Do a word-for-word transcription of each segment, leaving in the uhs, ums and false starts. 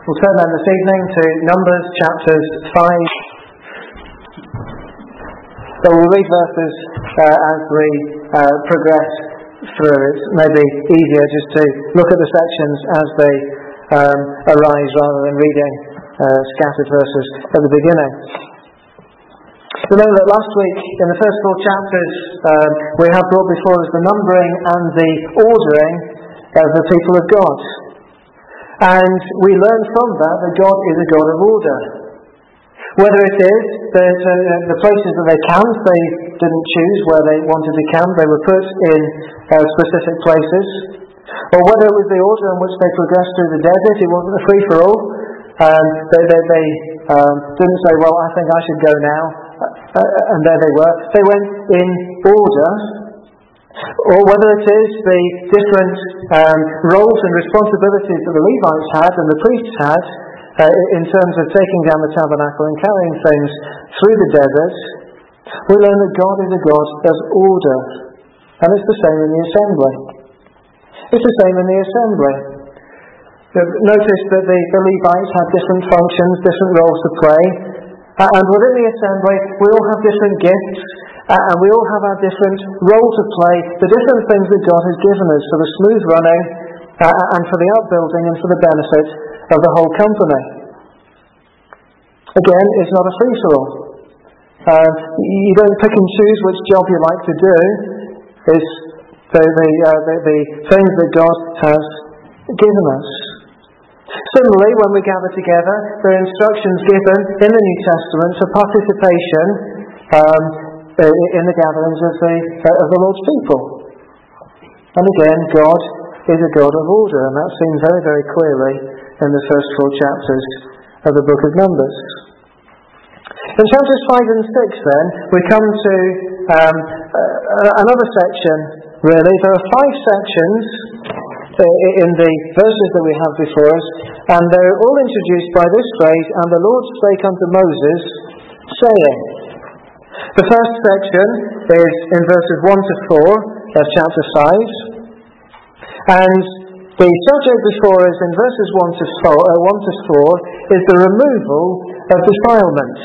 We'll turn then this evening to Numbers chapters five. So we'll read verses uh, as we uh, progress through. It may be easier just to look at the sections as they um, arise rather than reading uh, scattered verses at the beginning. Remember that last week in the first four chapters um, we have brought before us the numbering and the ordering of the people of God. And we learn from that that God is a God of order. Whether it is that uh, the places that they camped, they didn't choose where they wanted to camp, they were put in uh, specific places. Or whether it was the order in which they progressed through the desert, it wasn't a free-for-all. Um, they they, they um, didn't say, well, I think I should go now. Uh, and there they were. They went in order. Or whether it is the different um, roles and responsibilities that the Levites had and the priests had uh, in terms of taking down the tabernacle and carrying things through the desert, we learn that God is a God of order. And it's the same in the assembly. It's the same in the assembly. Notice that the, the Levites had different functions, different roles to play. Uh, and within the assembly, we all have different gifts. Uh, and we all have our different role to play, the different things that God has given us for the smooth running uh, and for the upbuilding and for the benefit of the whole company. Again, it's not a free-for-all. Uh, you don't pick and choose which job you like to do. It's the, the, uh, the, the things that God has given us. Similarly, when we gather together, there are instructions given in the New Testament for participation um, in the gatherings of the, uh, of the Lord's people. And again, God is a God of order, and that's seen very, very clearly in the first four chapters of the book of Numbers. In chapters five and six, then, we come to um, uh, another section, really. There are five sections uh, in the verses that we have before us, and they're all introduced by this phrase, "And the Lord spake unto Moses, saying." The first section is in verses one to four of chapter five. And the subject before us in verses one to four, uh, one to four is the removal of defilement.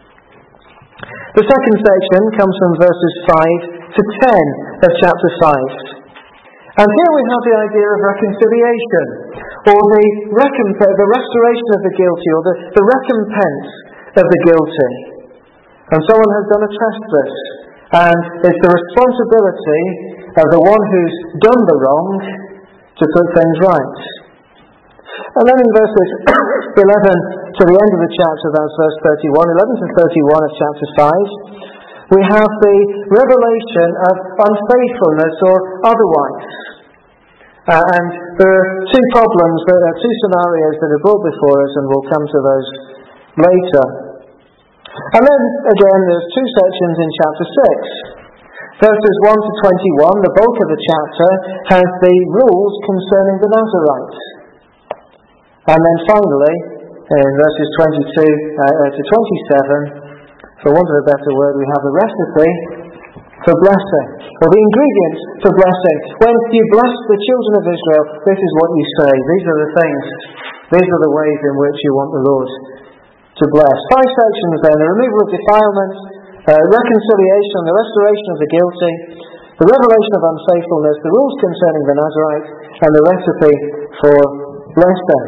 The second section comes from verses five to ten of chapter five. And here we have the idea of reconciliation, or the, recomp- the restoration of the guilty, or the, the recompense of the guilty. And someone has done a trespass, and it's the responsibility of the one who's done the wrong to put things right. And then in verses eleven to the end of the chapter, that's verse thirty-one, eleven to thirty-one of chapter five, we have the revelation of unfaithfulness or otherwise. Uh, and there are two problems, there are two scenarios that are brought before us, and we'll come to those later. And then, again, there's two sections in chapter six. Verses one to twenty-one, the bulk of the chapter, has the rules concerning the Nazarites. And then finally, in verses twenty-two uh, to twenty-seven, for want of a better word, we have the recipe for blessing, or the ingredients for blessing. When you bless the children of Israel, this is what you say. These are the things, these are the ways in which you want the Lord to bless. Five sections then: the removal of defilement, uh, reconciliation, the restoration of the guilty, the revelation of unfaithfulness, the rules concerning the Nazarite, and the recipe for blessing.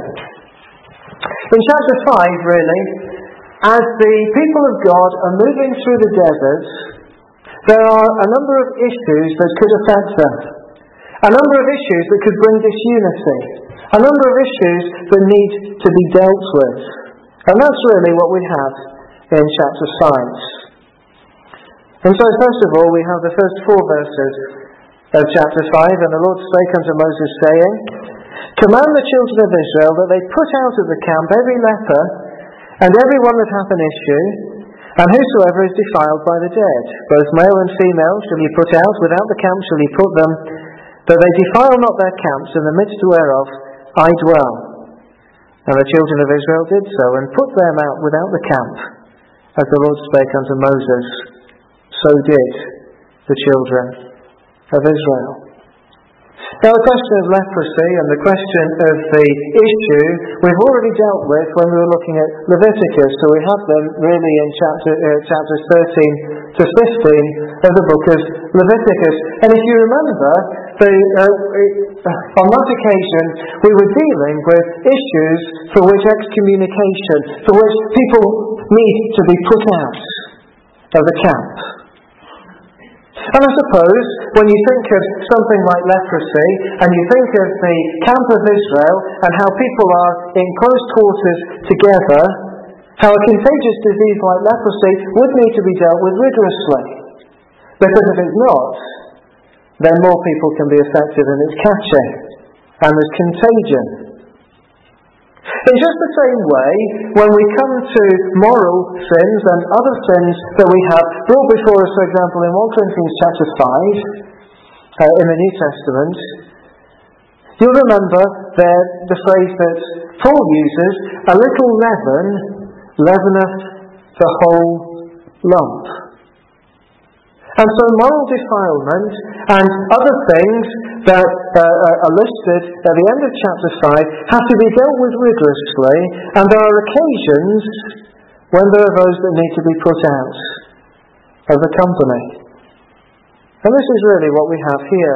In chapter five, really, as the people of God are moving through the desert, there are a number of issues that could affect them. A number of issues that could bring disunity. A number of issues that need to be dealt with. And that's really what we have in chapter five. And so first of all, we have the first four verses of chapter five. "And the Lord spake unto Moses, saying, Command the children of Israel that they put out of the camp every leper, and every one that hath an issue, and whosoever is defiled by the dead. Both male and female shall ye put out, without the camp shall ye put them, that they defile not their camps, in the midst whereof I dwell. And the children of Israel did so, and put them out without the camp, as the Lord spake unto Moses. So did the children of Israel." Now, the question of leprosy and the question of the issue we've already dealt with when we were looking at Leviticus, so we have them really in chapter, uh, chapters thirteen to fifteen of the book of Leviticus. And if you remember, the, uh, on that occasion we were dealing with issues for which excommunication, for which people need to be put out of the camp. And I suppose when you think of something like leprosy and you think of the camp of Israel and how people are in close quarters together, how a contagious disease like leprosy would need to be dealt with rigorously. Because if it's not, then more people can be affected and it's catching and there's contagion. In just the same way, when we come to moral sins and other sins that we have brought before us, for example, in First Corinthians chapter five, uh, in the New Testament, you'll remember there the phrase that Paul uses, a little leaven leaveneth the whole lump. And so moral defilement and other things that uh, are listed at the end of chapter five have to be dealt with rigorously, and there are occasions when there are those that need to be put out of the company. And this is really what we have here.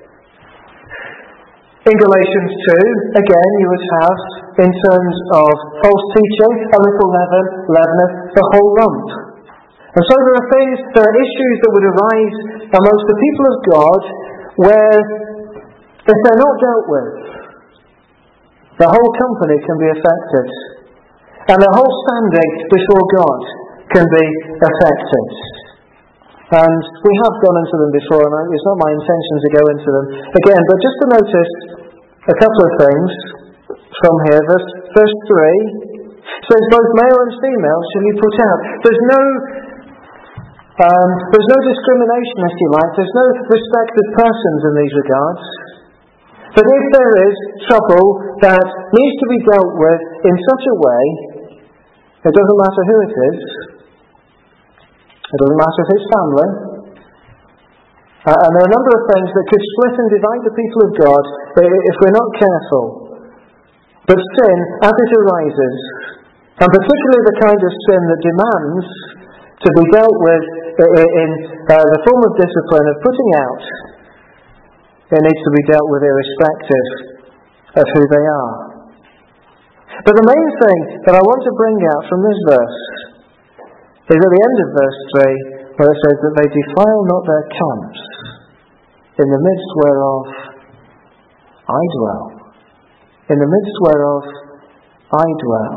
In Galatians two, again, you would have, in terms of false teaching, a little leaven leaveneth the whole lump. And so there are things, there are issues that would arise amongst the people of God where, if they're not dealt with, the whole company can be affected. And the whole standing before God can be affected. And we have gone into them before, and it's not my intention to go into them again, but just to notice a couple of things from here. Verse, verse three says, both male and female shall you put out. There's no Um, there's no discrimination, if you like. There's no respect of persons in these regards. But if there is trouble that needs to be dealt with in such a way, it doesn't matter who it is. It doesn't matter if it's family. Uh, and there are a number of things that could split and divide the people of God if we're not careful. But sin, as it arises, and particularly the kind of sin that demands to be dealt with in uh, the form of discipline of putting out, it needs to be dealt with irrespective of who they are. But the main thing that I want to bring out from this verse is at the end of verse three, where it says that they defile not their camps, in the midst whereof I dwell. In the midst whereof I dwell.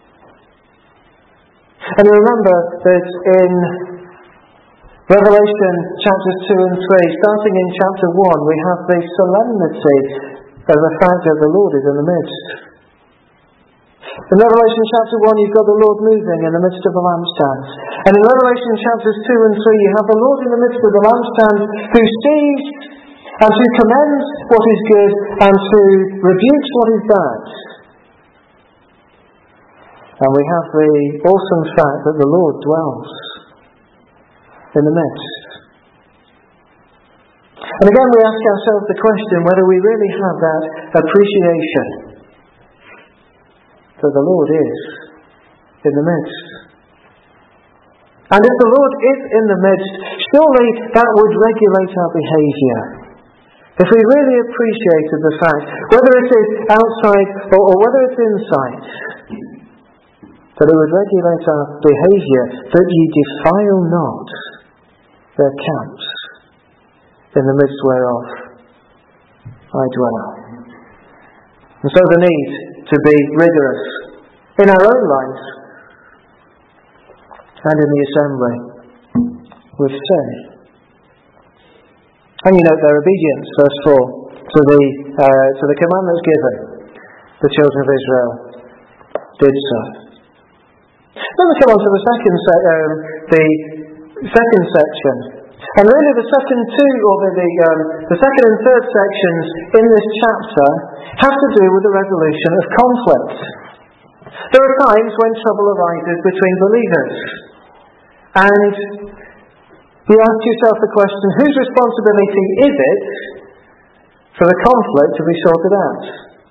And you remember that in Revelation chapters two and three, starting in chapter one, we have the solemnity of the fact that the Lord is in the midst. In Revelation chapter one, you've got the Lord moving in the midst of the lampstands. And in Revelation chapters two and three, you have the Lord in the midst of the lampstands who sees and who commends what is good and who rebukes what is bad. And we have the awesome fact that the Lord dwells in the midst. And again we ask ourselves the question whether we really have that appreciation that the Lord is in the midst. And if the Lord is in the midst, surely that would regulate our behaviour. If we really appreciated the fact, whether it is outside or, or whether it's inside, that it would regulate our behaviour, that ye defile not their camps, in the midst whereof I dwell. And so the need to be rigorous in our own lives and in the assembly with sin. And you note their obedience, verse four, to the uh, to the commandments given, the children of Israel did so. Then we come on to the second se- um, the second section, and really the second two, or the the, um, the second and third sections in this chapter have to do with the resolution of conflict. There are times when trouble arises between believers, and you ask yourself the question: whose responsibility is it for the conflict to be sorted out.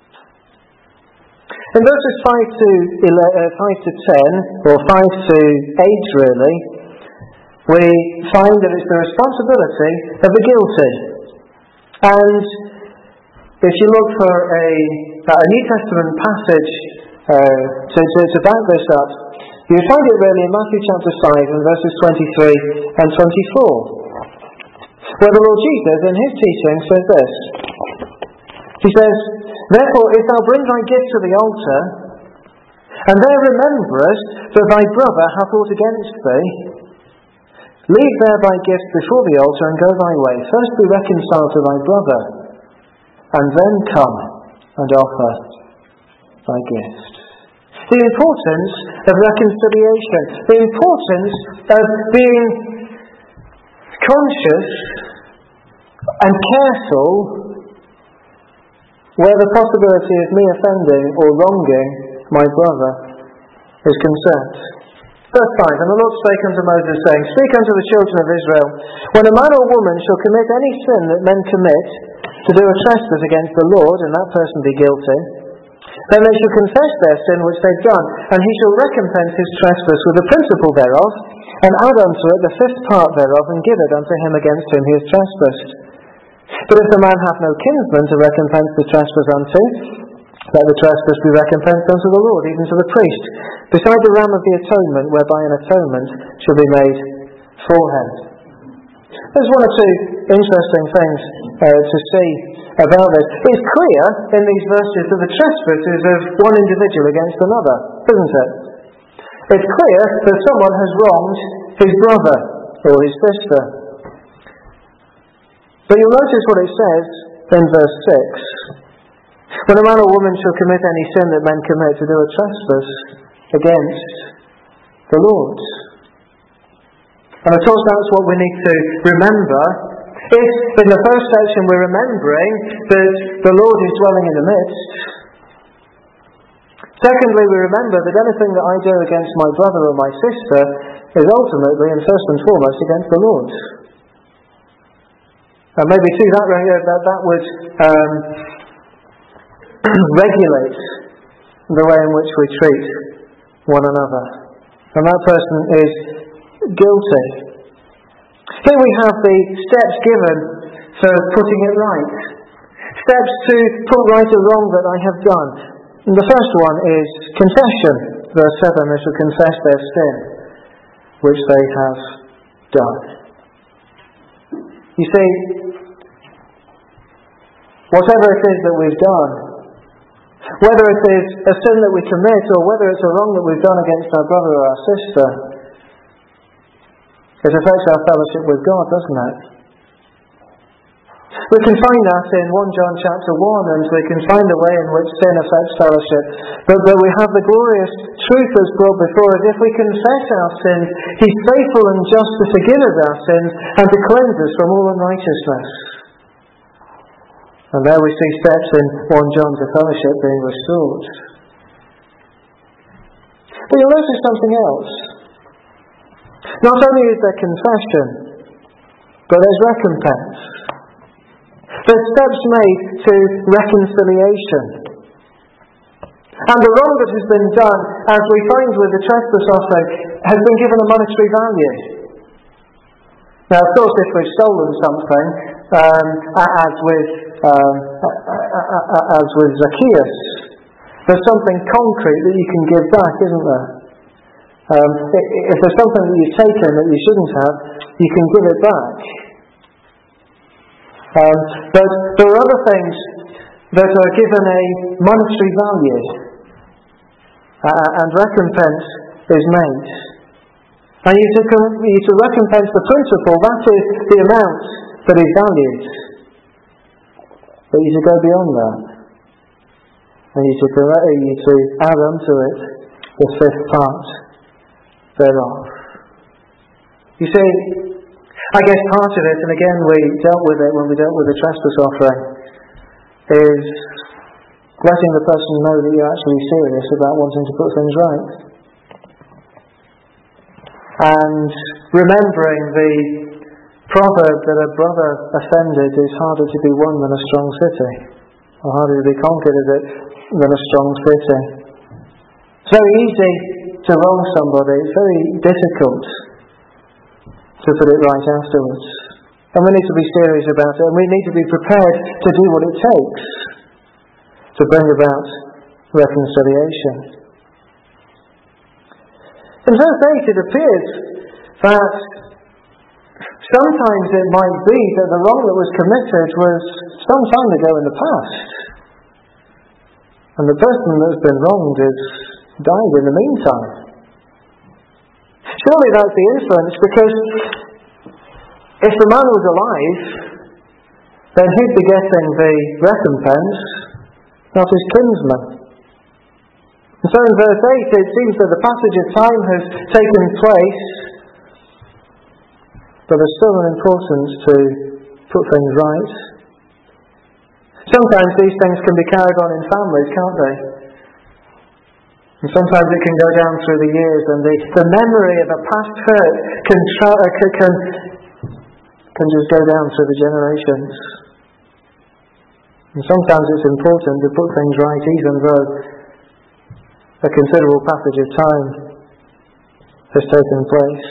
In verses five to ten, or five to eight really, we find that it's the responsibility of the guilty. And if you look for a, a New Testament passage uh, to, to, to back this up, you find it really in Matthew chapter five and verses twenty-three and twenty-four, where the Lord Jesus in his teaching says this. He says, "Therefore, if thou bring thy gift to the altar, and there rememberest that thy brother hath aught against thee, leave there thy gift before the altar and go thy way. First be reconciled to thy brother, and then come and offer thy gift." The importance of reconciliation, the importance of being conscious and careful where the possibility of me offending or wronging my brother is concerned. Verse five, "And the Lord spake unto Moses, saying, Speak unto the children of Israel, when a man or woman shall commit any sin that men commit, to do a trespass against the Lord, and that person be guilty, then they shall confess their sin which they've done, and he shall recompense his trespass with the principal thereof, and add unto it the fifth part thereof, and give it unto him against whom he has trespassed. But if the man hath no kinsman to recompense the trespass unto, let the trespass be recompensed unto the Lord, even to the priest, beside the ram of the atonement, whereby an atonement shall be made for him." There's one or two interesting things uh, to see about this. It's clear in these verses that the trespass is of one individual against another, isn't it? It's clear that someone has wronged his brother or his sister. But you'll notice what it says in verse six. "When a man or woman shall commit any sin that men commit, to do a trespass against the Lord." And of course that's what we need to remember. If in the first section we're remembering that the Lord is dwelling in the midst, secondly we remember that anything that I do against my brother or my sister is ultimately and first and foremost against the Lord. And maybe too that, that, that would um, regulate the way in which we treat one another. And that person is guilty. Here we have the steps given for putting it right. Steps to put right a wrong that I have done. And the first one is confession. Verse seven, "They shall confess their sin which they have done." You see, whatever it is that we've done, whether it is a sin that we commit or whether it's a wrong that we've done against our brother or our sister, it affects our fellowship with God, doesn't it? We can find that in First John chapter one, and we can find the way in which sin affects fellowship. But, but we have the glorious truth that's brought before us. If we confess our sins, He's faithful and just to forgive us our sins and to cleanse us from all unrighteousness. And there we see steps in First John to fellowship being restored. But you'll notice something else. Not only is there confession, but there's recompense. There's steps made to reconciliation. And the wrong that has been done, as we find with the trespass offering, has been given a monetary value. Now, of course, if we've stolen something, um, as with um, as with Zacchaeus, there's something concrete that you can give back, isn't there? Um, if there's something that you've taken that you shouldn't have, you can give it back. Um, but there are other things that are given a monetary value, uh, and recompense is made. And you to, you to recompense the principal, that is the amount that is valued. But you to go beyond that, and you to, you to add unto it the fifth part thereof. You see, I guess part of it, and again we dealt with it when we dealt with the trespass offering, is letting the person know that you're actually serious about wanting to put things right. And remembering the proverb that a brother offended is harder to be won than a strong city, or harder to be conquered is it than a strong city. It's very easy to wrong somebody. It's very difficult to put it right afterwards. And we need to be serious about it, and we need to be prepared to do what it takes to bring about reconciliation. In verse eight it appears that sometimes it might be that the wrong that was committed was some time ago in the past, and the person that's been wronged has died in the meantime. Surely that's the inference, because if the man was alive, then he'd be getting the recompense, not his kinsman. And so in verse eight it seems that the passage of time has taken place, but there's still an importance to put things right. Sometimes these things can be carried on in families, can't they? And sometimes it can go down through the years, and the, the memory of a past hurt can, tra- can, can, can just go down through the generations. And sometimes it's important to put things right, even though a considerable passage of time has taken place.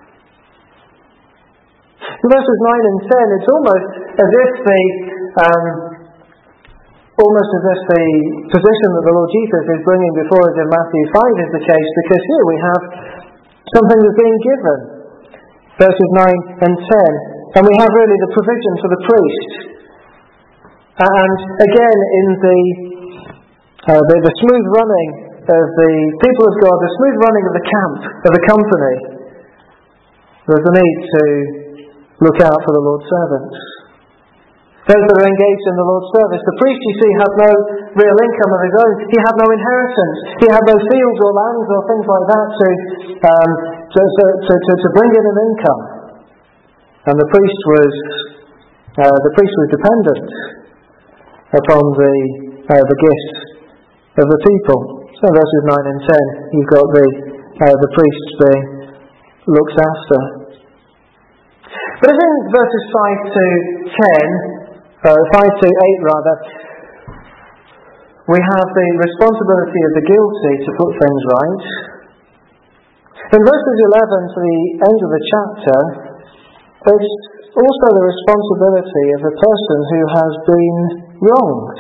In verses nine and ten, it's almost as if the um, almost as if the position that the Lord Jesus is bringing before us in Matthew five is the case, because here we have something that's being given. Verses nine and ten. And we have really the provision for the priest. And again, in the, uh, the the smooth running of the people of God, the smooth running of the camp, of the company, there's a need to look out for the Lord's servants. Those that are engaged in the Lord's service. The priest, you see, had no real income of his own. He had no inheritance. He had no fields or lands or things like that to um, to, to, to, to bring in an income. And the priest was uh, the priest was dependent upon the uh, the gifts of the people. So verses nine and ten, you've got the uh, the priests being looked after. But as in verses five to ten, uh, five to eight rather, we have the responsibility of the guilty to put things right. In verses eleven to the end of the chapter, there's also the responsibility of the person who has been wronged.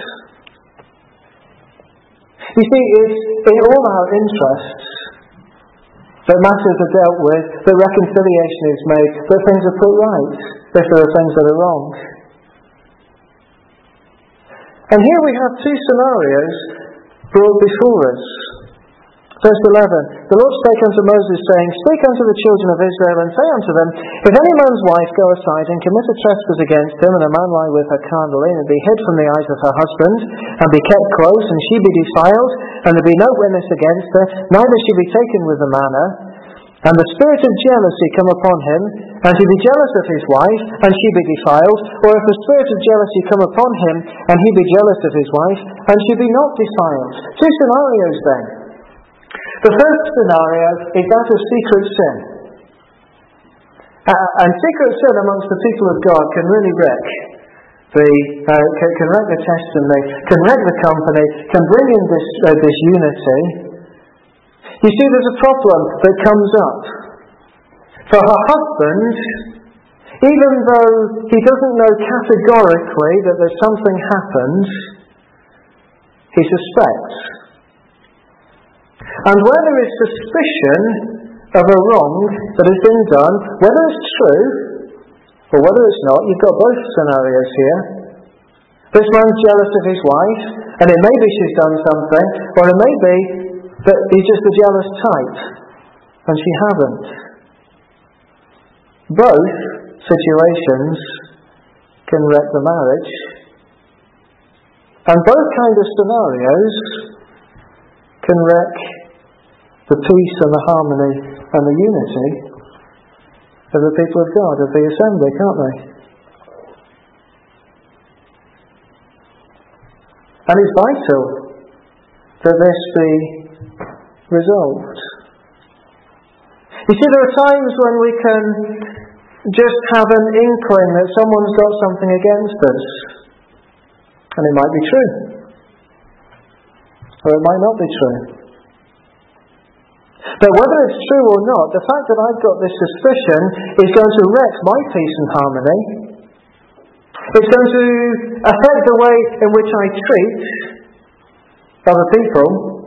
You see, it's in all our interests that matters are dealt with, that reconciliation is made, that things are put right, if there are things that are wrong. And here we have two scenarios brought before us. Verse eleven, the Lord spake unto Moses, saying, Speak unto the children of Israel, and say unto them, If any man's wife go aside and commit a trespass against him, and a man lie with her carnally, and be hid from the eyes of her husband, and be kept close, and she be defiled, and there be no witness against her, neither she be taken with the manner, and the spirit of jealousy come upon him, and he be jealous of his wife, and she be defiled, or if the spirit of jealousy come upon him, and he be jealous of his wife, and she be not defiled. Two scenarios then. The first scenario is that of secret sin. Uh, and secret sin amongst the people of God can really wreck the uh, can, can wreck the testimony, can wreck the company, can bring in this uh, disunity. You see, there's a problem that comes up. For her husband, even though he doesn't know categorically that there's something happened, he suspects. And where there is suspicion of a wrong that has been done, whether it's true or whether it's not, you've got both scenarios here. This man's jealous of his wife, and it may be she's done something, or it may be that he's just a jealous type, and she hasn't. Both situations can wreck the marriage, and both kinds of scenarios can wreck the peace and the harmony and the unity of the people of God, of the assembly, can't they? And it's vital that this be resolved. You see, there are times when we can just have an inkling that someone's got something against us. And it might be true. Or it might not be true. But whether it's true or not, the fact that I've got this suspicion is going to wreck my peace and harmony. It's going to affect the way in which I treat other people.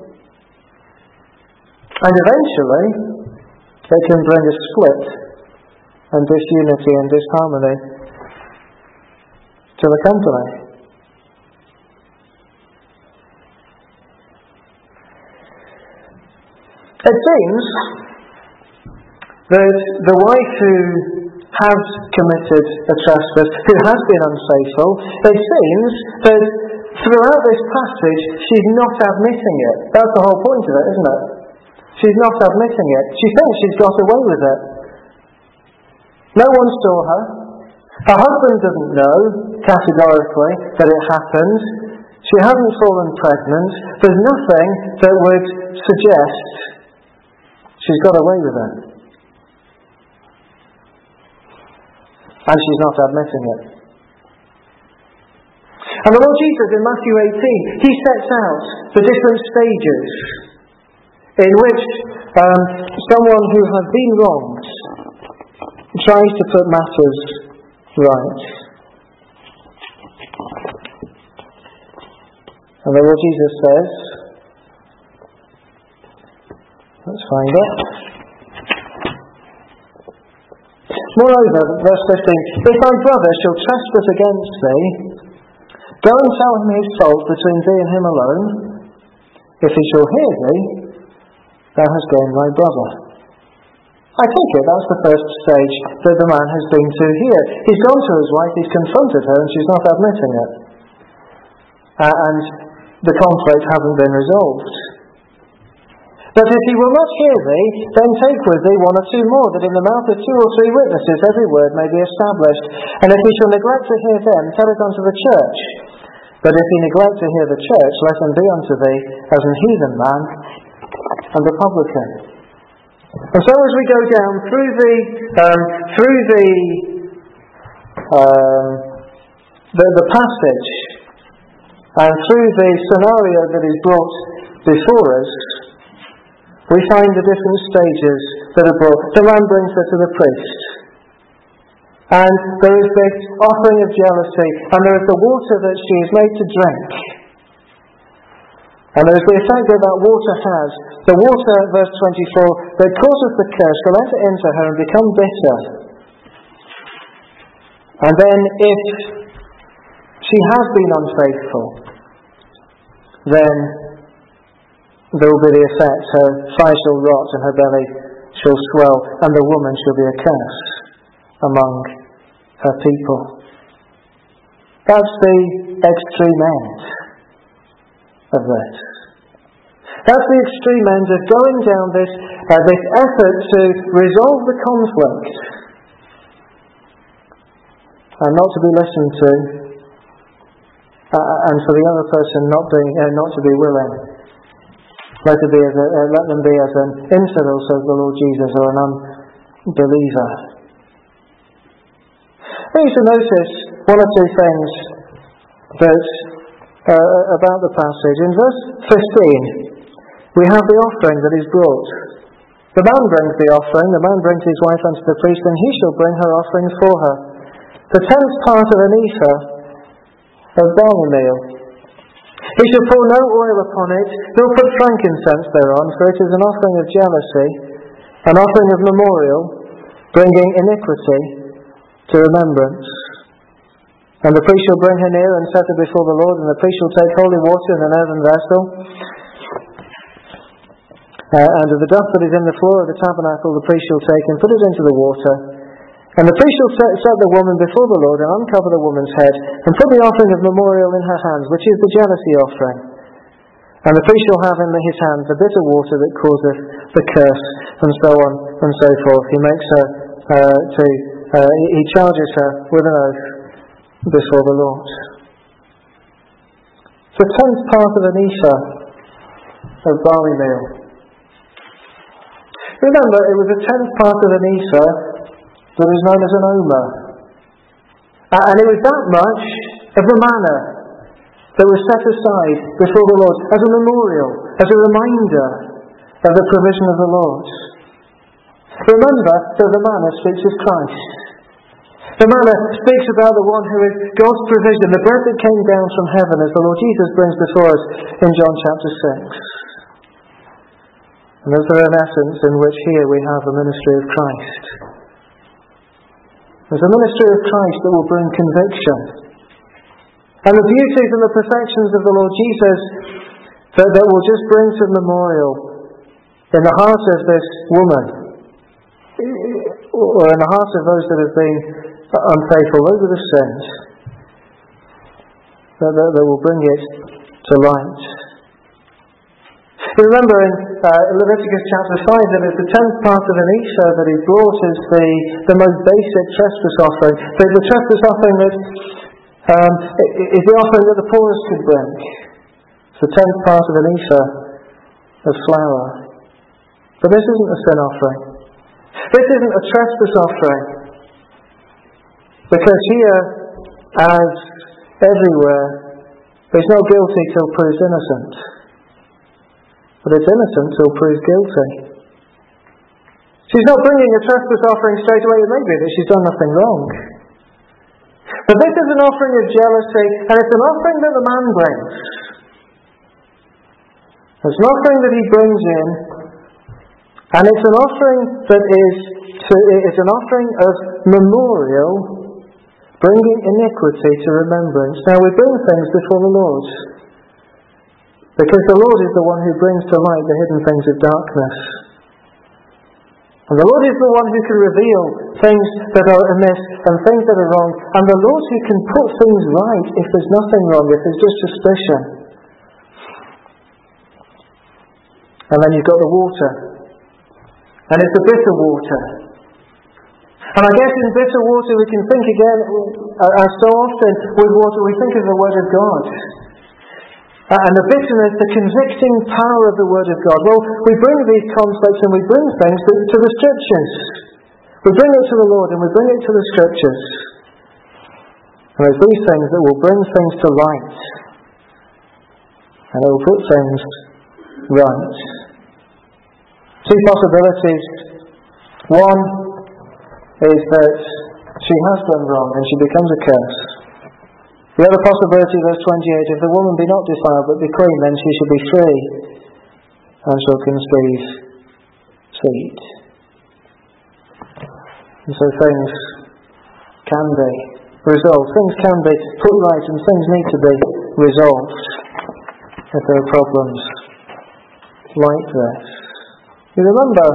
And eventually, it can bring a split and disunity and disharmony to the company. It seems that the wife who has committed a trespass, who has been unfaithful, it seems that throughout this passage she's not admitting it. That's the whole point of it, isn't it? She's not admitting it. She thinks she's got away with it. No one saw her. Her husband doesn't know, categorically, that it happened. She hasn't fallen pregnant. There's nothing that would suggest she's got away with it. And she's not admitting it. And the Lord Jesus in Matthew eighteen, he sets out the different stages in which um, someone who has been wronged tries to put matters right. And the Lord Jesus says, let's find it. Moreover, verse fifteen, if thy brother shall trespass against thee, go and tell him his fault between thee and him alone. If he shall hear thee, thou hast gained thy brother. I take it that's the first stage that the man has been to here. He's gone to his wife, he's confronted her, and she's not admitting it. Uh, and the conflict hasn't been resolved. But if he will not hear thee, then take with thee one or two more, that in the mouth of two or three witnesses every word may be established. And if he shall neglect to hear them, tell it unto the church. But if he neglect to hear the church, let him be unto thee as an heathen man and a publican. And so as we go down through the um, through the, um, the the passage and through the scenario that is brought before us, we find the different stages that are brought. The man brings her to the priest. And there is this offering of jealousy, and there is the water that she is made to drink. And there is the effect that that water has. The water, verse twenty-four, that causes the curse will enter into her and become bitter. And then if she has been unfaithful, then there will be the effect, her thigh shall rot and her belly shall swell, and the woman shall be a curse among her people. That's the extreme end of this. That's the extreme end of going down this, uh, this effort to resolve the conflict and not to be listened to, uh, and for the other person not, being, uh, not to be willing. Let, it be as a, uh, let them be as an infidel, says the Lord Jesus, or an unbeliever. I need to notice one or two things that, uh, about the passage. In verse fifteen, we have the offering that is brought. The man brings the offering, the man brings his wife unto the priest, and he shall bring her offering for her. The tenth part of an ephah of barley meal. He shall pour no oil upon it, nor put frankincense thereon, for it is an offering of jealousy, an offering of memorial, bringing iniquity to remembrance. And the priest shall bring her near and set her before the Lord, and the priest shall take holy water in an earthen vessel, uh, and of the dust that is in the floor of the tabernacle the priest shall take and put it into the water. And the priest shall set, set the woman before the Lord, and uncover the woman's head, and put the offering of memorial in her hands, which is the jealousy offering. And the priest shall have in his hand the bitter water that causeth the curse, and so on and so forth. He makes her uh, to uh, he charges her with an oath before the Lord. It's a tenth part of an ephah of barley meal. Remember, it was a tenth part of an ephah that is known as an omer. Uh, and it was that much of the manna that was set aside before the Lord as a memorial, as a reminder of the provision of the Lord. Remember that the manna speaks of Christ. The manna speaks about the one who is God's provision, the bread that came down from heaven, as the Lord Jesus brings before us in John chapter six. And those are an essence in which here we have the ministry of Christ. There's a ministry of Christ that will bring conviction. And the beauties and the perfections of the Lord Jesus that, that will just bring to memorial in the heart of this woman, or in the hearts of those that have been unfaithful, those that have sinned, that, that, that will bring it to light. You remember in uh, Leviticus chapter five that it's the tenth part of an ephah that he brought as the, the most basic trespass offering. The, the trespass offering that um, is the offering that the poorest could bring. It's the tenth part of an ephah of flour. But this isn't a sin offering. This isn't a trespass offering. Because here, as everywhere, there's no guilty till proved innocent. But it's innocent till proved guilty. She's not bringing a trespass offering straight away. It may be that she's done nothing wrong. But this is an offering of jealousy, and it's an offering that the man brings. It's an offering that he brings in, and it's an offering that is to, it's an offering of memorial, bringing iniquity to remembrance. Now we bring things before the Lord, because the Lord is the one who brings to light the hidden things of darkness. And the Lord is the one who can reveal things that are amiss and things that are wrong. And the Lord who can put things right if there's nothing wrong, if there's just suspicion. And then you've got the water. And it's the bitter water. And I guess in bitter water we can think again, as so often with water, we think of the Word of God. Uh, and the bitterness, the convicting power of the Word of God. Well, we bring these concepts and we bring things to, to the Scriptures. We bring it to the Lord and we bring it to the Scriptures. And it's these things that will bring things to light. And it will put things right. Two possibilities. One is that she has done wrong and she becomes a curse. The other possibility, verse twenty-eight, if the woman be not defiled but be clean, then she shall be free and shall conceive seed. And so things can be resolved. Things can be put right and things need to be resolved if there are problems like this. You remember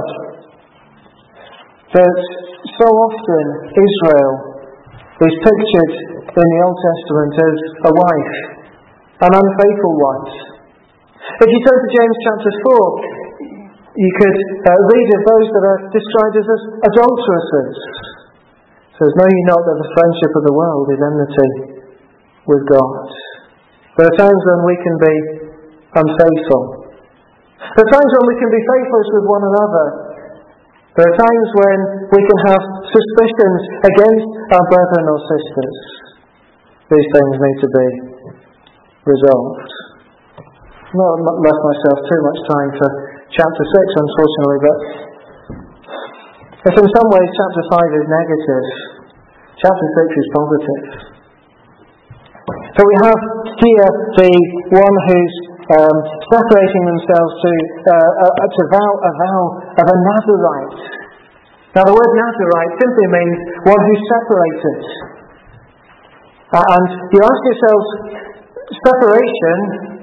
that so often Israel is pictured in the Old Testament as a wife, an unfaithful wife. If you turn to James chapter four, you could uh, read of those that are described as adulteresses. It says, know ye not that the friendship of the world is enmity with God. There are times when we can be unfaithful. There are times when we can be faithless with one another. There are times when we can have suspicions against our brethren or sisters. These things need to be resolved. I've not left myself too much time for chapter six, unfortunately, but if in some ways chapter five is negative, chapter six is positive. So we have here the one who's um, separating themselves to uh, uh, to vow a vow of a Nazarite. Now the word Nazarite simply means one who's separated. Uh, and you ask yourselves, separation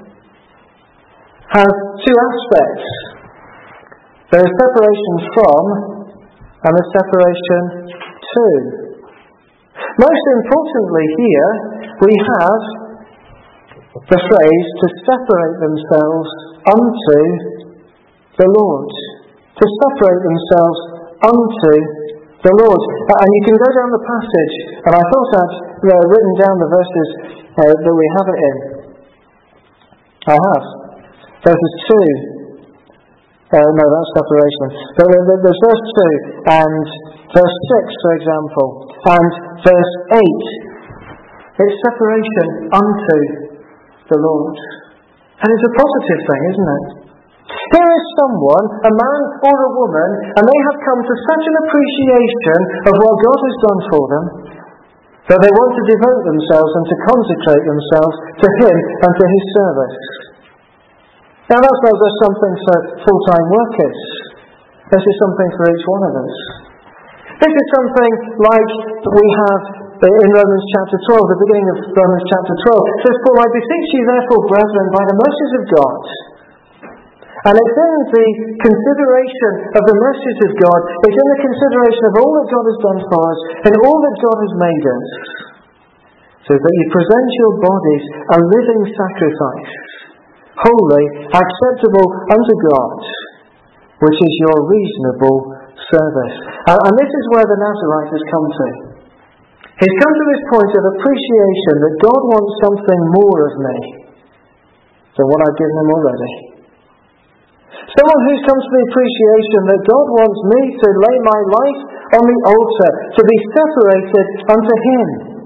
has two aspects. There is separation from and the separation to. Most importantly here, we have the phrase to separate themselves unto the Lord. To separate themselves unto the Lord. And you can go down the passage, and I thought I'd uh, written down the verses uh, that we have it in. I have. Verses two Uh, no, that's separation. But there's verse two and verse six, for example, and verse eight. It's separation unto the Lord. And it's a positive thing, isn't it? Here is someone, a man or a woman, and they have come to such an appreciation of what God has done for them that they want to devote themselves and to consecrate themselves to Him and to His service. Now that's not just something for full-time workers. This is something for each one of us. This is something like we have in Romans chapter twelve, the beginning of Romans chapter twelve. It says, "For I beseech you therefore, brethren, by the mercies of God." And it's in the consideration of the mercies of God, it's in the consideration of all that God has done for us and all that God has made us, so that you present your bodies a living sacrifice, holy, acceptable unto God, which is your reasonable service. And, and this is where the Nazarite has come to. He's come to this point of appreciation that God wants something more of me than what I've given Him already. Someone who's come to the appreciation that God wants me to lay my life on the altar, to be separated unto Him.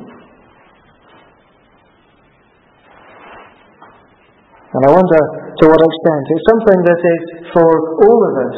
And I wonder to what extent. It's something that is for all of us.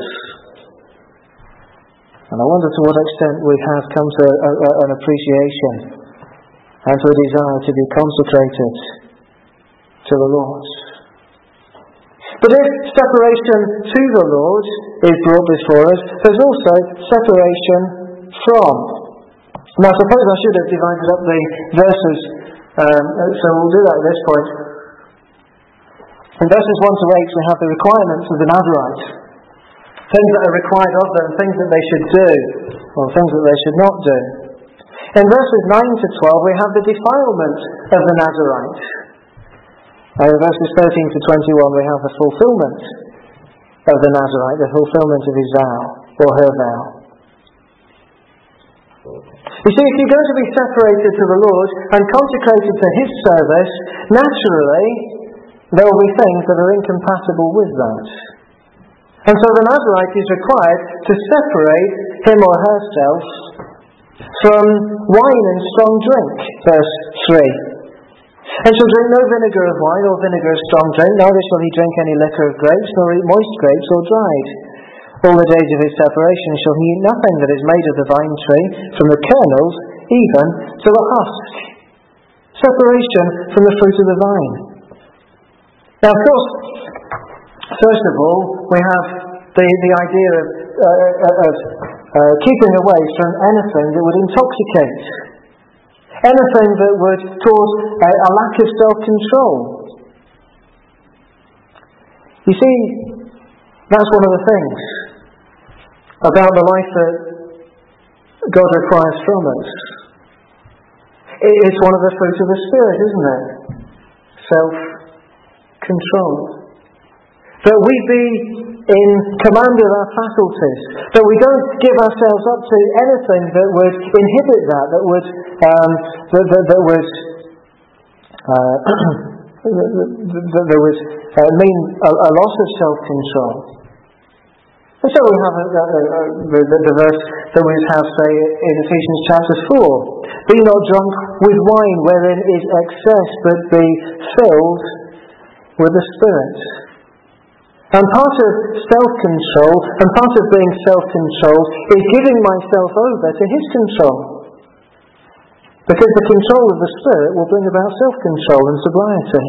And I wonder to what extent we have come to a, a, an appreciation and to a desire to be consecrated to the Lord. But if separation to the Lord is brought before us, there's also separation from. Now, I suppose I should have divided up the verses, um, so we'll do that at this point. In verses one to eight, we have the requirements of the Nazarite. Things that are required of them, things that they should do, or things that they should not do. In verses nine to twelve, we have the defilement of the Nazarite. And in verses thirteen to twenty-one, we have the fulfillment of the Nazarite, the fulfillment of his vow, or her vow. You see, if you're going to be separated to the Lord and consecrated to His service, naturally, there will be things that are incompatible with that. And so the Nazarite is required to separate him or herself from wine and strong drink, verse three. And shall drink no vinegar of wine or vinegar of strong drink, neither shall he drink any liquor of grapes, nor eat moist grapes or dried. All the days of his separation shall he eat nothing that is made of the vine tree, from the kernels even to the husk. Separation from the fruit of the vine. Now, of course, first of all, we have the, the idea of, uh, of uh, keeping away from anything that would intoxicate. Anything that would cause a, a lack of self-control. You see, that's one of the things about the life that God requires from us. It's one of the fruits of the Spirit, isn't it? Self-control. That we be in command of our faculties. That we don't give ourselves up to anything that would inhibit that, that would um, that, that, that would uh, that, that would uh, mean a, a loss of self-control. And so we have a, a, a, the, the verse that we have, say, in Ephesians chapter four. Be not drunk with wine wherein is excess, but be filled with the Spirit. And part of self-control, and part of being self-controlled, is giving myself over to His control. Because the control of the Spirit will bring about self-control and sobriety.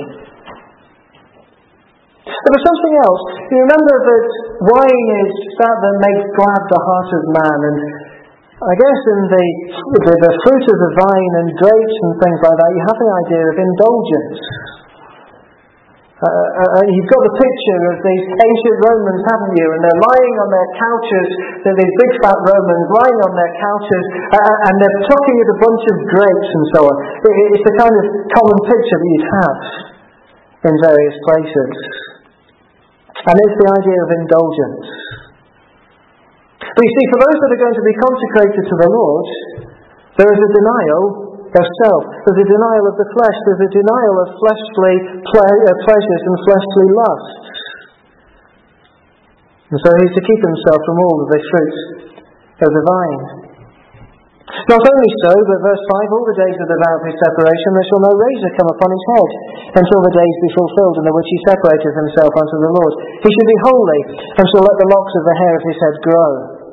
But there's something else. You remember that wine is that that makes glad the heart of man, and I guess in the, the, the fruit of the vine and grapes and things like that, you have the idea of indulgence. Uh, uh, you've got the picture of these ancient Romans, haven't you? And they're lying on their couches, they're these big fat Romans lying on their couches, uh, and they're plucking at a bunch of grapes and so on. It, it's the kind of common picture that you'd have in various places. And it's the idea of indulgence. But you see, for those that are going to be consecrated to the Lord, there is a denial of self. There's a denial of the flesh. There's a denial of fleshly ple- uh, pleasures and fleshly lusts. And so he's to keep himself from all of the fruit of the vine. Not only so, but verse five, all the days of the vow of his separation there shall no razor come upon his head, until the days be fulfilled in the which he separateth himself unto the Lord. He shall be holy, and shall let the locks of the hair of his head grow.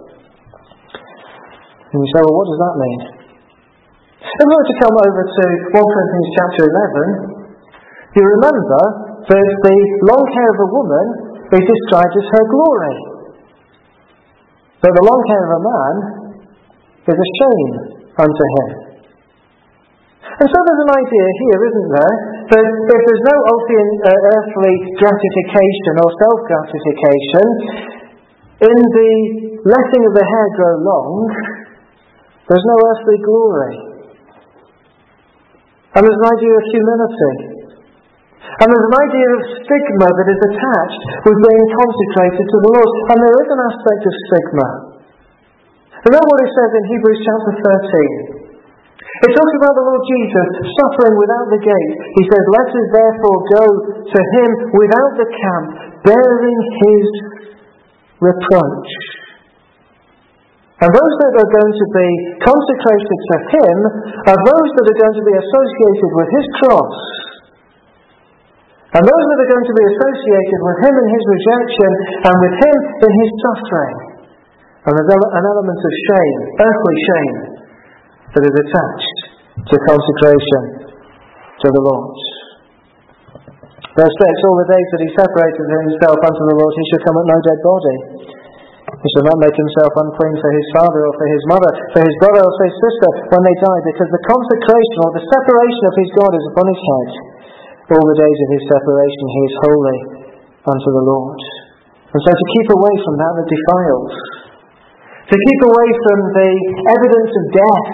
And you say, well, what does that mean? If we were to come over to First Corinthians chapter eleven, you remember that the long hair of a woman is described as her glory. But the long hair of a man is a shame unto him. And so there's an idea here, isn't there, that if there's no earthly gratification or self-gratification in the letting of the hair grow long, there's no earthly glory. And there's an idea of humility. And there's an idea of stigma that is attached with being consecrated to the Lord. And there is an aspect of stigma. Remember what it says in Hebrews chapter thirteen. It talks about the Lord Jesus suffering without the gate. He says, let us therefore go to him without the camp, bearing his reproach. And those that are going to be consecrated to him are those that are going to be associated with his cross. And those that are going to be associated with him in his rejection and with him in his suffering. And there's an element of shame, earthly shame, that is attached to consecration to the Lord. Verse six, all the days that he separated himself unto the Lord, he shall come at no dead body. He shall not make himself unclean for his father or for his mother, for his brother or for his sister when they die, because the consecration or the separation of his God is upon his head. All the days of his separation he is holy unto the Lord. And so to keep away from that that defiles, to keep away from the evidence of death.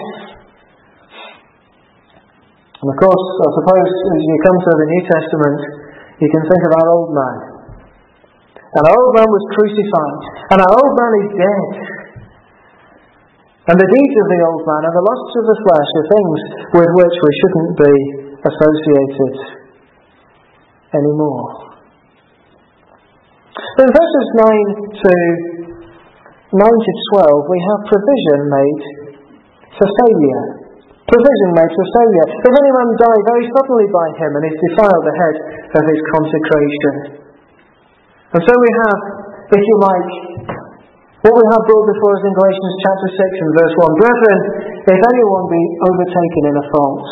And of course, I suppose as you come to the New Testament, you can think of our old man. And our old man was crucified, and our old man is dead. And the deeds of the old man and the lusts of the flesh are things with which we shouldn't be associated anymore. In verses nine to nine to twelve, we have provision made for failure. Provision made for failure. If any man die very suddenly by him and is defiled the head of his consecration. And so we have, if you like, what we have brought before us in Galatians chapter six and verse one. Brethren, if anyone be overtaken in a fault.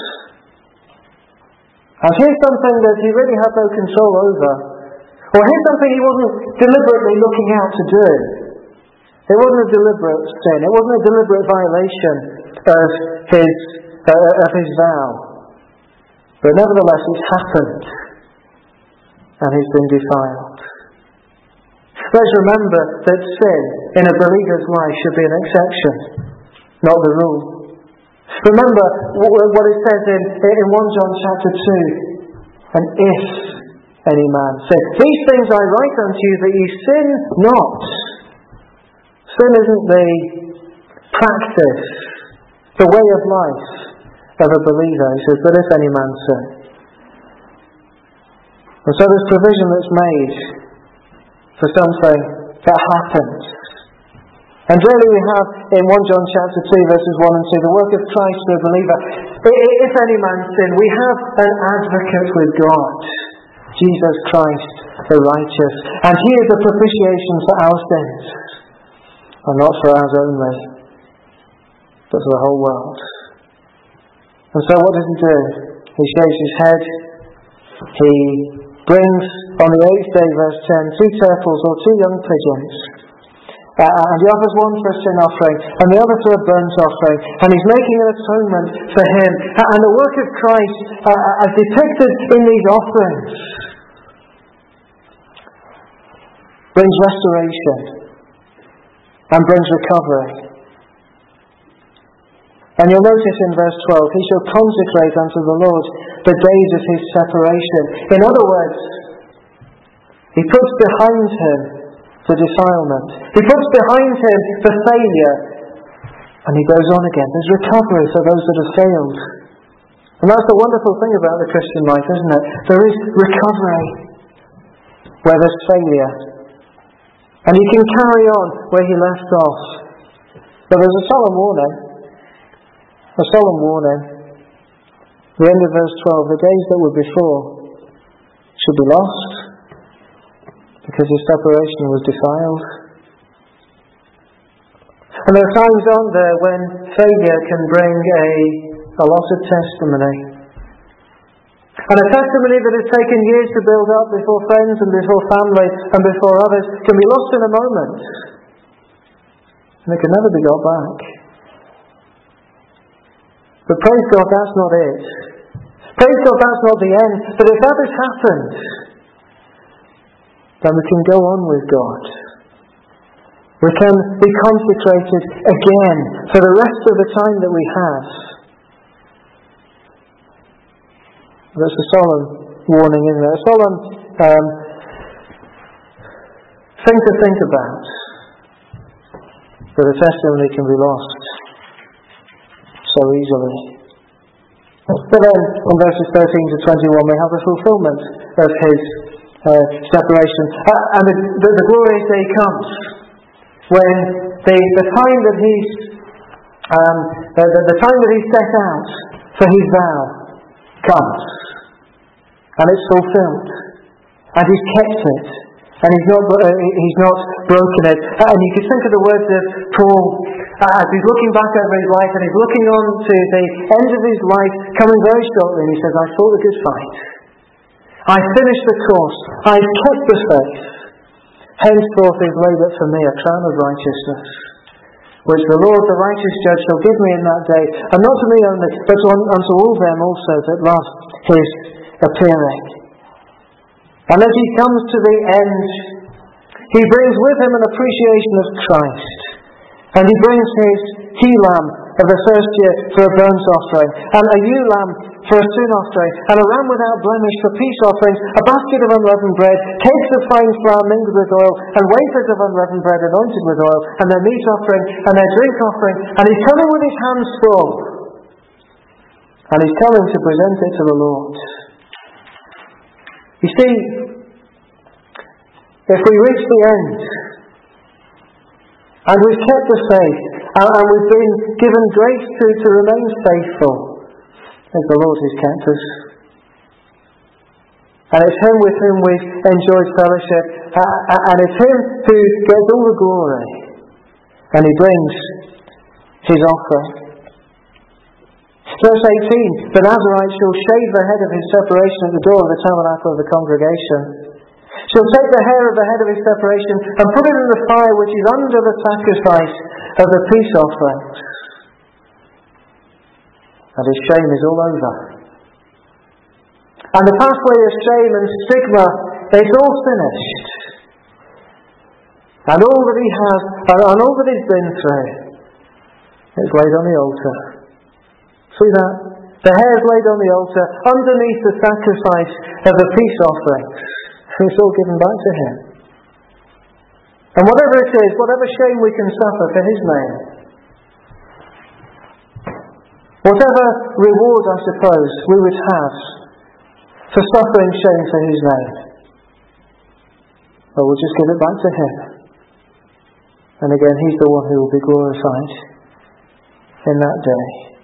And here's something that he really had no control over. Or here's something he wasn't deliberately looking out to do. It wasn't a deliberate sin. It wasn't a deliberate violation of his uh, of his vow. But nevertheless, it's happened. And he's been defiled. Let's remember that sin in a believer's life should be an exception, not the rule. Remember what it says in, in First John chapter two. And if any man sin. These things I write unto you that ye sin not. Sin isn't the practice, the way of life of a believer. He says, but if any man sin. And so there's provision that's made for something that happens. And really we have in First John chapter two verses one and two, the work of Christ for a believer. If any man sin, we have an advocate with God, Jesus Christ the righteous. And he is a propitiation for our sins. And not for ours only, but for the whole world. And so what does he do? He shaves his head. He brings on the eighth day, verse ten, two turtles or two young pigeons. Uh, and he offers one for a sin offering and the other for a burnt offering. And he's making an atonement for him. And the work of Christ, uh, as depicted in these offerings, brings restoration and brings recovery. And you'll notice in verse twelve, he shall consecrate unto the Lord the days of his separation. In other words, he puts behind him the defilement. He puts behind him the failure. And he goes on again. There's recovery for those that have failed. And that's the wonderful thing about the Christian life, isn't it? There is recovery where there's failure. And he can carry on where he left off. But there's a solemn warning. A solemn warning. The end of verse twelve, the days that were before should be lost because his separation was defiled. And there are times, aren't there, when failure can bring a, a loss of testimony. And a testimony that has taken years to build up before friends and before family and before others can be lost in a moment. And it can never be got back. But praise God, that's not it. Praise God, that's not the end. But if that has happened, then we can go on with God. We can be consecrated again for the rest of the time that we have. That's a solemn warning, isn't it? A solemn um, thing to think about. That a testimony can be lost so easily. But then, in verses thirteen to twenty-one, we have the fulfillment of his uh, separation. Uh, and the, the, the glorious day comes when the, the time that he's um, the, the, the time that he set out for his vow comes. And it's fulfilled. And he's kept it. And he's not uh, he's not broken it. And you can think of the words of Paul uh, as he's looking back over his life, and he's looking on to the end of his life coming very shortly, and he says, I fought a good fight. I finished the course. I've kept the faith. Henceforth is laid up for me a crown of righteousness, which the Lord, the righteous judge, shall give me in that day, and not to me only, but unto all them also that love his appearing. And as he comes to the end, he brings with him an appreciation of Christ. And he brings his he-lamb of the first year for a burnt offering, and a ewe-lamb for a sin offering, and a ram without blemish for peace offerings, a basket of unleavened bread, cakes of fine flour mingled with oil, and wafers of unleavened bread anointed with oil, and their meat offering, and their drink offering. And he's coming with his hands full. And he's coming to present it to the Lord. You see, if we reach the end, and we've kept the faith, and, and we've been given grace to, to remain faithful, as the Lord has kept us. And it's Him with whom we've enjoyed fellowship, uh, and it's Him who gets all the glory, and He brings His offering. Verse eighteen, the Nazarite shall shave the head of his separation at the door of the tabernacle of the congregation. Shall take the hair of the head of his separation and put it in the fire which is under the sacrifice of the peace offerings. And his shame is all over. And the pathway of shame and stigma is all finished. And all that he has, and all that he's been through, is laid on the altar. See that? The hair is laid on the altar underneath the sacrifice of the peace offerings. It's all given back to Him. And whatever it is, whatever shame we can suffer for His name, whatever reward, I suppose, we would have for suffering shame for His name, well, we'll just give it back to Him. And again, He's the one who will be glorified in that day.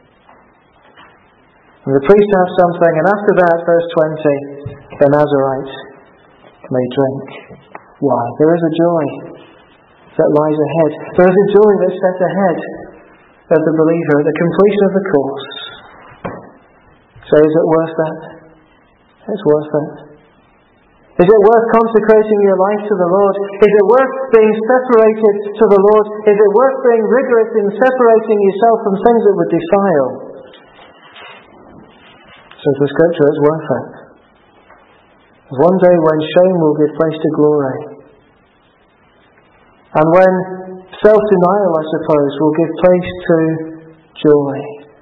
And the priest has something, and after that, verse twenty, the Nazarite may drink. Why? There is a joy that lies ahead. There is a joy that's set ahead of the believer at the completion of the course. So is it worth that? It's worth it. Is it worth consecrating your life to the Lord? Is it worth being separated to the Lord? Is it worth being rigorous in separating yourself from things that would defile? Says the Scripture, it's worth it. There's one day when shame will give place to glory. And when self-denial, I suppose, will give place to joy.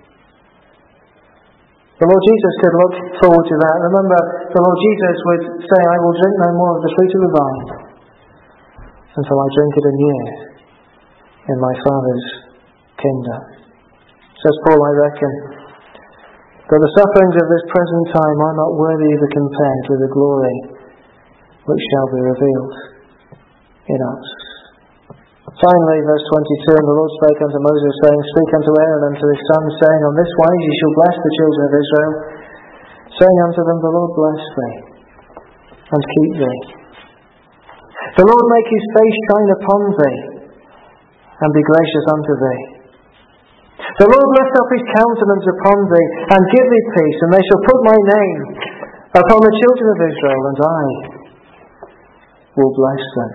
The Lord Jesus could look forward to that. Remember, the Lord Jesus would say, I will drink no more of the fruit of the vine until I drink it anew in my Father's kingdom. Says Paul, I reckon, that the sufferings of this present time are not worthy to be compared with the glory which shall be revealed in us. Finally, verse twenty-two, and the Lord spake unto Moses, saying, Speak unto Aaron and to his sons, saying, On this wise ye shall bless the children of Israel, saying unto them, The Lord bless thee, and keep thee. The Lord make his face shine upon thee, and be gracious unto thee. The Lord lift up his countenance upon thee, and give thee peace, and they shall put my name upon the children of Israel, and I will bless them.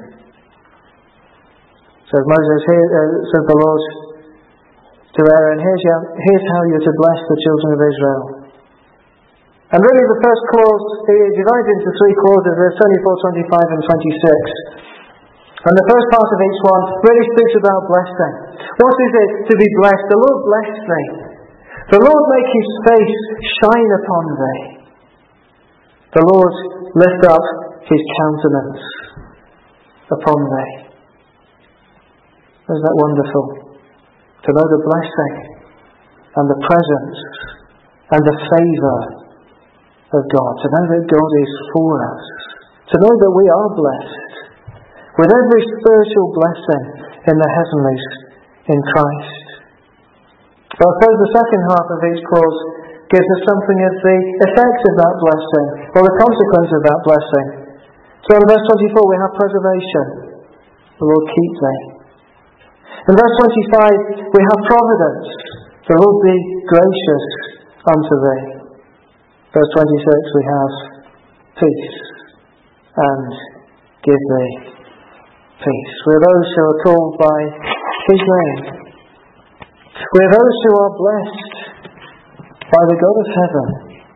Says Moses, here, uh, says the Lord to Aaron, here's, your, here's how you're to bless the children of Israel. And really the first clause, it divides into three clauses, verse twenty-four, twenty-five and twenty-six. And the first part of each one really speaks about blessing. What is it to be blessed? The Lord bless thee. The Lord make his face shine upon thee. The Lord lift up his countenance upon thee. Isn't that wonderful? To know the blessing and the presence and the favour of God. To know that God is for us. To know that we are blessed with every spiritual blessing in the heavenlies in Christ. But I suppose the second half of each clause gives us something of the effect of that blessing, or the consequence of that blessing. So in verse twenty-four we have preservation. The Lord keep thee. In verse twenty-five we have providence. The Lord be gracious unto thee. Verse twenty-six we have peace and give thee peace. We are those who are called by his name. We are those who are blessed by the God of heaven.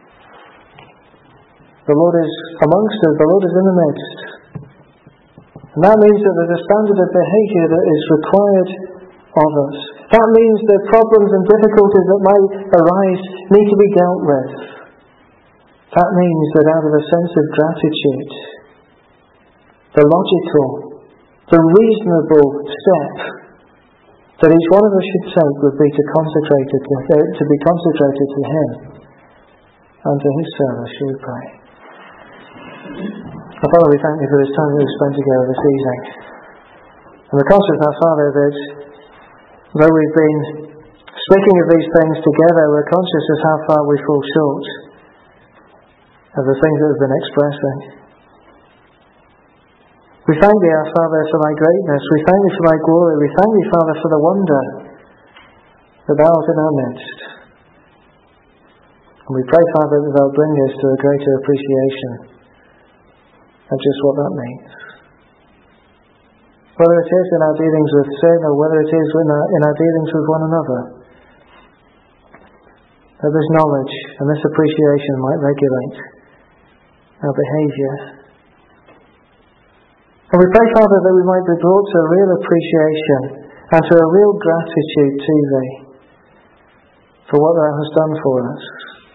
The Lord is amongst us. The Lord is in the midst. And that means that there's a standard of behaviour that is required of us. That means that problems and difficulties that might arise need to be dealt with. That means that out of a sense of gratitude, the logical, the reasonable step that each one of us should take would be to consecrate it to, uh, to be consecrated to him and to his service, shall we pray. Our Father, we thank you for this time that we've spent together this evening. And we're conscious, our Father, that though we've been speaking of these things together, we're conscious of how far we fall short of the things that we've been expressing. We thank thee, our Father, for thy greatness. We thank thee for thy glory. We thank thee, Father, for the wonder that thou art in our midst. And we pray, Father, that thou bring us to a greater appreciation of just what that means. Whether it is in our dealings with sin or whether it is in our, in our dealings with one another, that this knowledge and this appreciation might regulate our behaviour. And we pray, Father, that we might be brought to a real appreciation and to a real gratitude to thee for what thou hast done for us,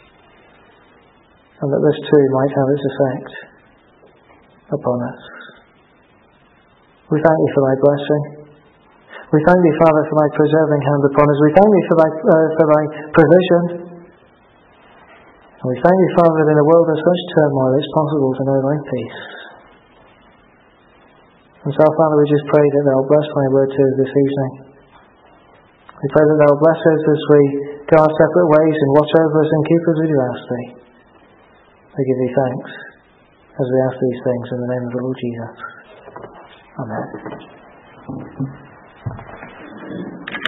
and that this too might have its effect upon us. We thank thee for thy blessing. We thank thee, Father, for thy preserving hand upon us. We thank thee for thy, uh, for thy provision. And we thank thee, Father, that in a world of such turmoil it's possible to know thy peace. And so, Father, we just pray that thou bless thy word to us this evening. We pray that thou bless us as we go our separate ways and watch over us and keep us, we do ask thee. We give thee thanks as we ask these things in the name of the Lord Jesus. Amen.